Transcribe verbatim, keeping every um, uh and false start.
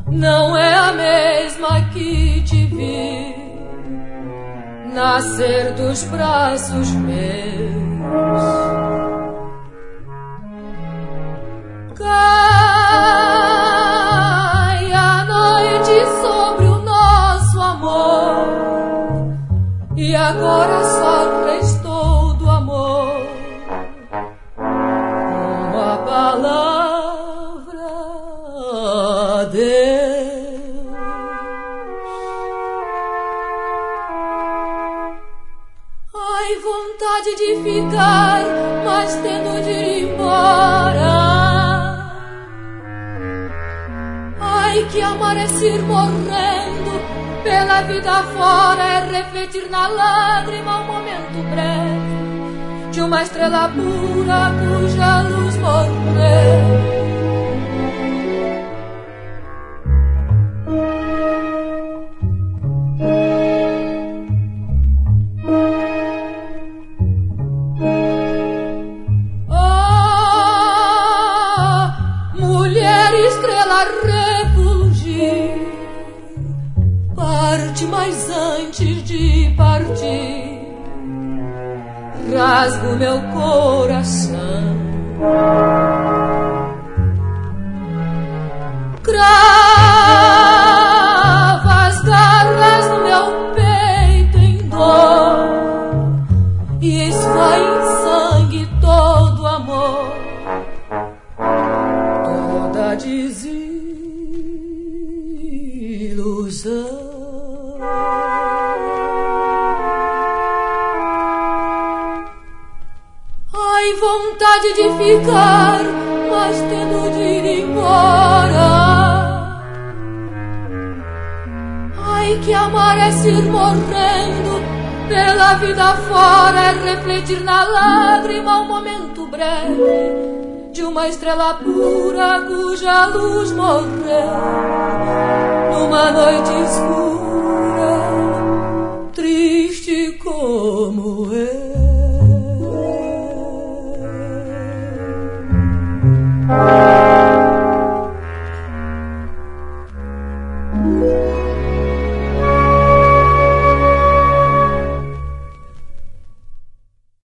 não é a mesma que te vi nascer dos braços meus. Cai a noite sobre o nosso amor e agora só restou do amor uma palavra, adeus. Ai, vontade de ficar, mas tendo de ir embora. Ai, que amar é se ir morrendo pela vida fora, é refletir na lágrima um momento breve de uma estrela pura cuja luz morreu. Parte, mas antes de partir, rasgo meu coração. Crava as garras no meu peito em dor e esvai em sangue todo amor, toda desilusão. Ai, vontade de ficar, mas tendo de ir embora. Ai, que amar é se ir morrendo pela vida fora, é refletir na lágrima um momento breve de uma estrela pura cuja luz morreu numa noite escura, triste como eu. Thank you.